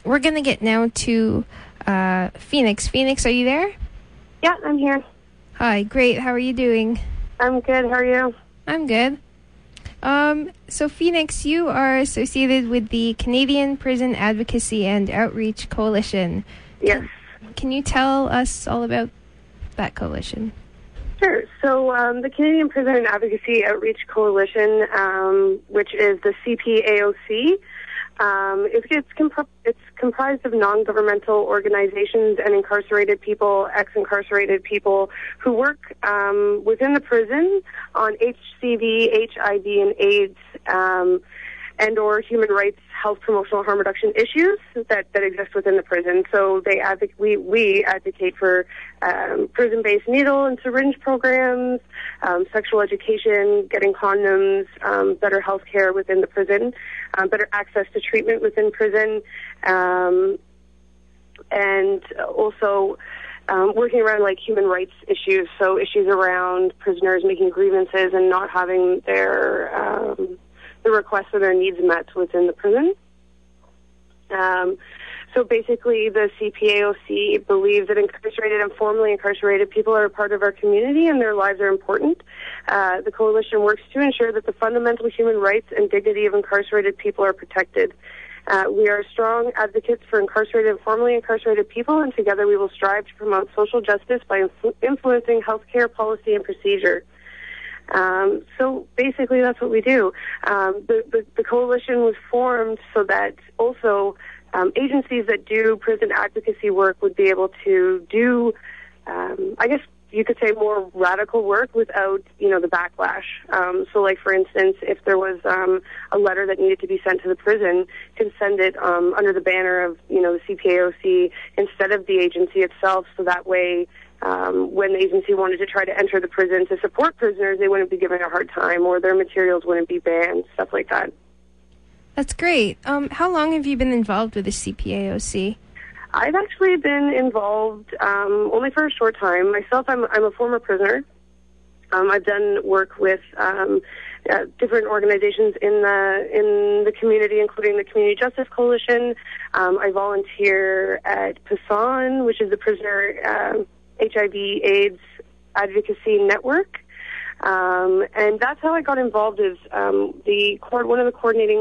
we're going to get now to Phoenix. Phoenix, are you there? Yeah, I'm here. Hi, great. How are you doing? I'm good. How are you? I'm good. So Phoenix, you are associated with the Canadian Prison Advocacy and Outreach Coalition. Yes. Can you tell us all about that coalition? Sure. So the Canadian Prison Advocacy Outreach Coalition, which is the CPAOC, it's comprised of non-governmental organizations and incarcerated people, ex-incarcerated people who work within the prison on HCV, HIV, and AIDS, and or human rights, health, promotional harm reduction issues that exist within the prison. So we advocate for prison-based needle and syringe programs, sexual education, getting condoms, better health care within the prison, better access to treatment within prison, and also working around like human rights issues, so issues around prisoners making grievances and not having their the requests or their needs met within the prison. So basically, the CPAOC believes that incarcerated and formerly incarcerated people are a part of our community and their lives are important. The coalition works to ensure that the fundamental human rights and dignity of incarcerated people are protected. We are strong advocates for incarcerated and formerly incarcerated people, and together we will strive to promote social justice by influencing healthcare policy and procedure. So basically that's what we do. The coalition was formed so that also agencies that do prison advocacy work would be able to do, I guess you could say, more radical work without, the backlash. So like, for instance, if there was a letter that needed to be sent to the prison, can send it under the banner of, the CPAOC instead of the agency itself, so that way when the agency wanted to try to enter the prison to support prisoners, they wouldn't be given a hard time, or their materials wouldn't be banned, stuff like that. That's great. How long have you been involved with the CPAOC? I've actually been involved only for a short time. Myself, I'm a former prisoner. I've done work with different organizations in the community, including the Community Justice Coalition. I volunteer at PASAN, which is the Prisoner HIV/AIDS Advocacy Network, and that's how I got involved. Is one of the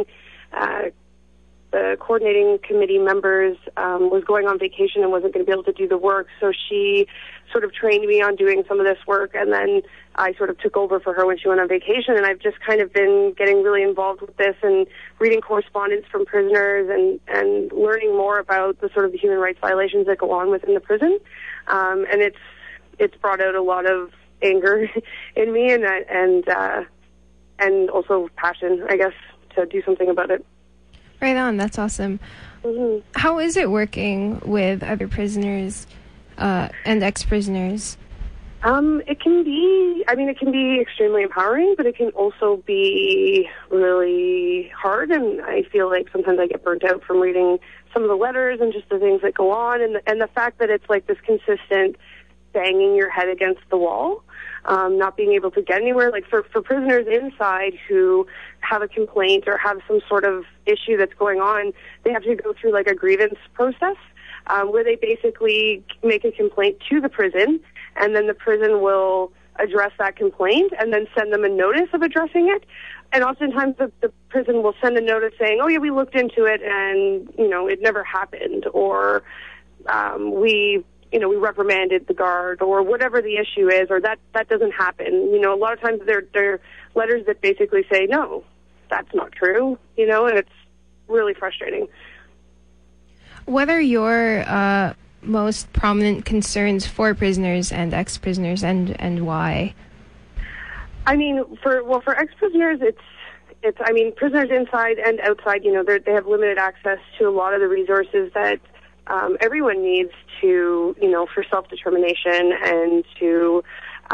coordinating committee members was going on vacation and wasn't going to be able to do the work, so she sort of trained me on doing some of this work, and then I sort of took over for her when she went on vacation, and I've just kind of been getting really involved with this and reading correspondence from prisoners and learning more about the sort of the human rights violations that go on within the prison. And it's brought out a lot of anger in me and also passion, I guess, to do something about it. Right on. That's awesome. Mm-hmm. How is it working with other prisoners and ex-prisoners? It can be extremely empowering, but it can also be really hard, and I feel like sometimes I get burnt out from reading some of the letters and just the things that go on, and the fact that it's like this consistent banging your head against the wall, not being able to get anywhere. Like for prisoners inside who have a complaint or have some sort of issue that's going on, they have to go through like a grievance process where they basically make a complaint to the prison, and then the prison will address that complaint and then send them a notice of addressing it. And oftentimes the prison will send a notice saying, oh yeah, we looked into it and, it never happened, or we reprimanded the guard, or whatever the issue is, or that doesn't happen. A lot of times they're letters that basically say, no, that's not true, and it's really frustrating. What are your most prominent concerns for prisoners and ex-prisoners, and why? I mean, for ex-prisoners, it's prisoners inside and outside, they have limited access to a lot of the resources that everyone needs to, for self-determination and to,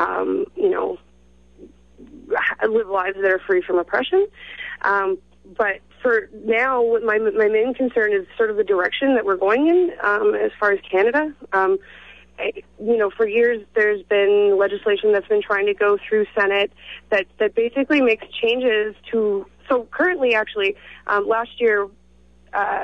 live lives that are free from oppression. But for now, my main concern is sort of the direction that we're going in as far as Canada. For years there's been legislation that's been trying to go through Senate that basically makes changes to. So currently, actually, last year,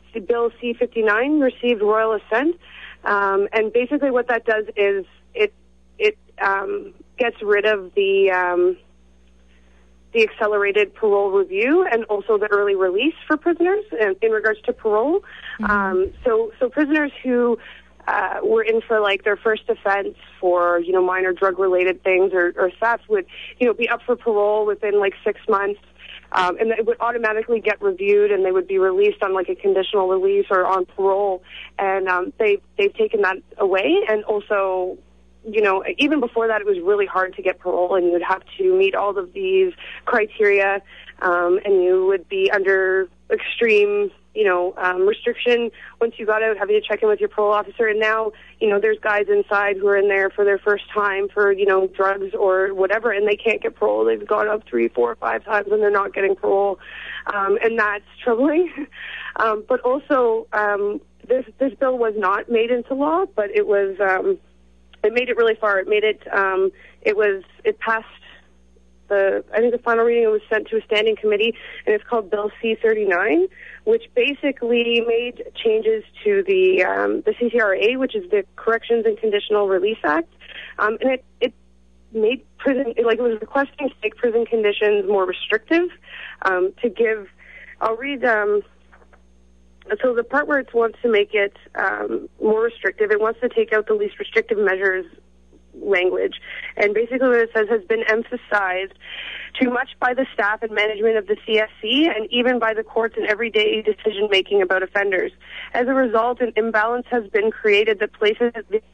Bill C-59 received royal assent, and basically what that does is it gets rid of the accelerated parole review and also the early release for prisoners in regards to parole. So prisoners who were in for like their first offense for, minor drug-related things or theft would, be up for parole within like 6 months. And it would automatically get reviewed, and they would be released on like a conditional release or on parole. And they've taken that away. And also, even before that, it was really hard to get parole, and you would have to meet all of these criteria, and you would be under extreme, restriction once you got out, having to check in with your parole officer. And now, there's guys inside who are in there for their first time for, drugs or whatever, and they can't get parole. They've gone up 3, 4, 5 times, and they're not getting parole. And that's troubling. But also, this bill was not made into law, but it was, it made it really far. It made it, it passed I think the final reading was sent to a standing committee, and it's called Bill C-39, which basically made changes to the CCRA, which is the Corrections and Conditional Release Act, and it made prison, it was requesting to make prison conditions more restrictive, to give, I'll read, so the part where it wants to make it more restrictive, it wants to take out the least restrictive measures language. And basically what it says has been emphasized too much by the staff and management of the CSC and even by the courts in everyday decision-making about offenders. As a result, an imbalance has been created that places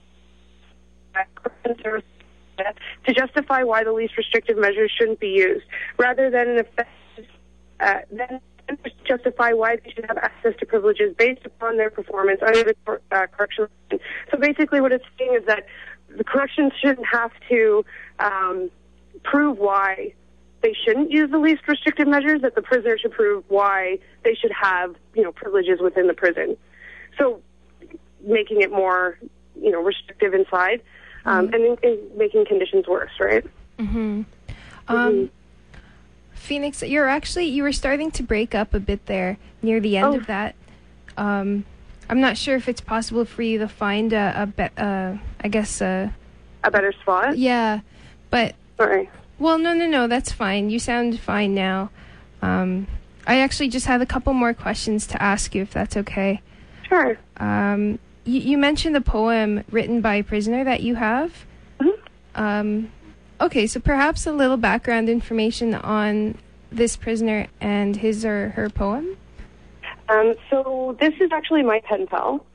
to justify why the least restrictive measures shouldn't be used, rather than then justify why they should have access to privileges based upon their performance under the correctional. So basically what it's saying is that the corrections shouldn't have to prove why they shouldn't use the least restrictive measures, that the prisoner should prove why they should have, privileges within the prison. So making it more, restrictive inside, and making conditions worse, right? Phoenix, you were starting to break up a bit there near the end of that. I'm not sure if it's possible for you to find a better spot. Yeah, but sorry. Well, no, that's fine. You sound fine now. I actually just had a couple more questions to ask you, if that's okay. Sure. You mentioned a poem written by a prisoner that you have. Okay, so perhaps a little background information on this prisoner and his or her poem. So this is actually my pen pal.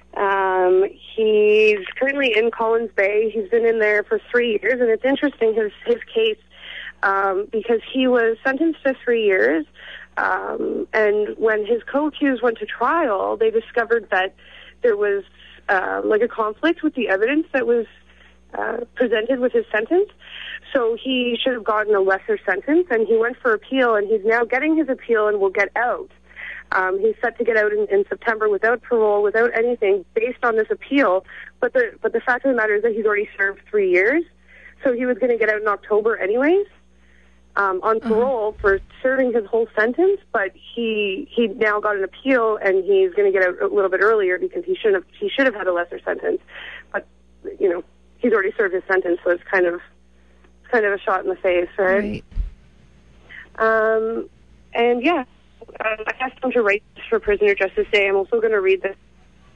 He's currently in Collins Bay. He's been in there for 3 years, and it's interesting, his case, because he was sentenced to 3 years, and when his co-accused went to trial, they discovered that there was a conflict with the evidence that was presented with his sentence. So he should have gotten a lesser sentence, and he went for appeal, and he's now getting his appeal and will get out. He's set to get out in September without parole, without anything, based on this appeal. But the fact of the matter is that he's already served 3 years, so he was going to get out in October anyways, on parole for serving his whole sentence. But he now got an appeal, and he's going to get out a little bit earlier because he should have had a lesser sentence. But he's already served his sentence, so it's kind of a shot in the face, right? And yeah. I asked him to write this for Prisoner Justice Day. I'm also going to read this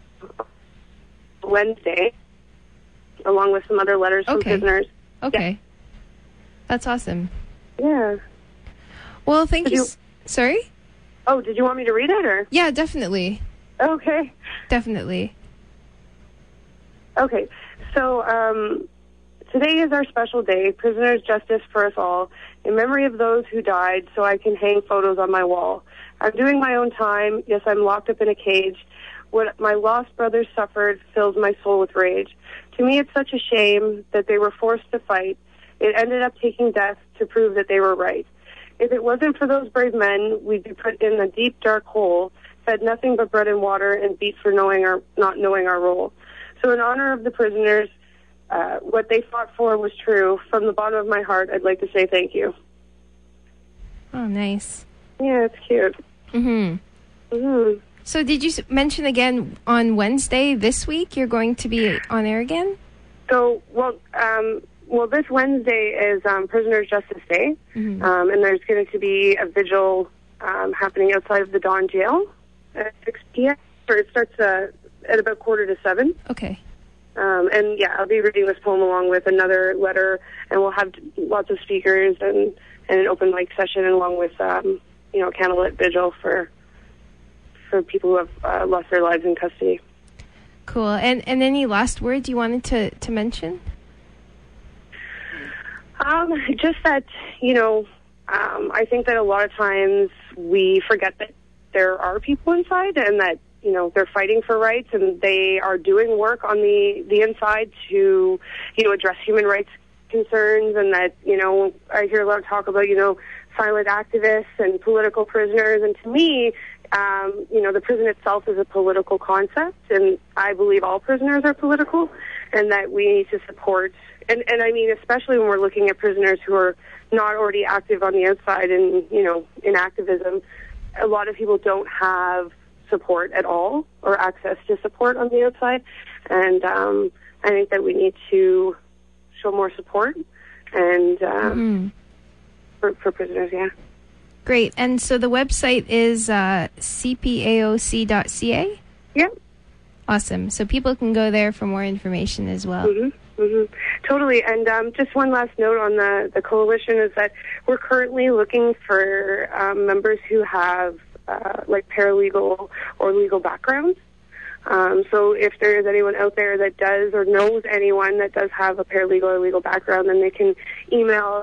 Wednesday, along with some other letters from prisoners. Okay. Yeah. That's awesome. Yeah. Well, thank you. Sorry? Oh, did you want me to read it, or? Yeah, definitely. Okay. Definitely. Okay. So, today is our special day, Prisoners' Justice for us all, in memory of those who died, so I can hang photos on my wall. I'm doing my own time. Yes, I'm locked up in a cage. What my lost brothers suffered fills my soul with rage. To me, it's such a shame that they were forced to fight. It ended up taking death to prove that they were right. If it wasn't for those brave men, we'd be put in a deep, dark hole, fed nothing but bread and water, and beat for not knowing our role. So in honor of the prisoners, what they fought for was true. From the bottom of my heart, I'd like to say thank you. Oh, nice. Yeah, it's cute. So did you mention again on Wednesday this week you're going to be on air again? So, this Wednesday is Prisoners' Justice Day, and there's going to be a vigil happening outside of the Dawn Jail at 6 p.m. It starts at about 6:45. Okay. And I'll be reading this poem along with another letter, and we'll have lots of speakers and an open mic session along with, a candlelit vigil for people who have lost their lives in custody. Cool. And any last words you wanted to mention? Just that, I think that a lot of times we forget that there are people inside and that, they're fighting for rights and they are doing work on the inside to, address human rights concerns, and that, I hear a lot of talk about, silent activists and political prisoners, and to me, the prison itself is a political concept, and I believe all prisoners are political, and that we need to support, and I mean, especially when we're looking at prisoners who are not already active on the outside and, in activism, a lot of people don't have support at all or access to support on the outside, and I think that we need to show more support and for prisoners, Great. And so the website is cpaoc.ca? Yep. Awesome. So people can go there for more information as well. Totally. And just one last note on the coalition is that we're currently looking for members who have paralegal or legal backgrounds. So if there is anyone out there that does or knows anyone that does have a paralegal or legal background, then they can email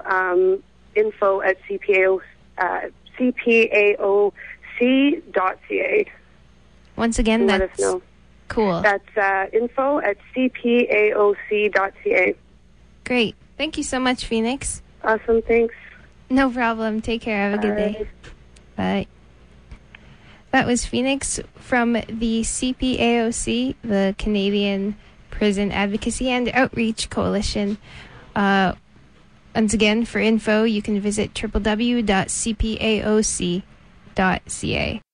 info@cpaoc.ca. Once again, let us know. Cool. That's info@cpaoc.ca. Great. Thank you so much, Phoenix. Awesome. Thanks. No problem. Take care. Have a good day. Bye. That was Phoenix from the CPAOC, the Canadian Prison Advocacy and Outreach Coalition. Once again, for info, you can visit www.cpaoc.ca.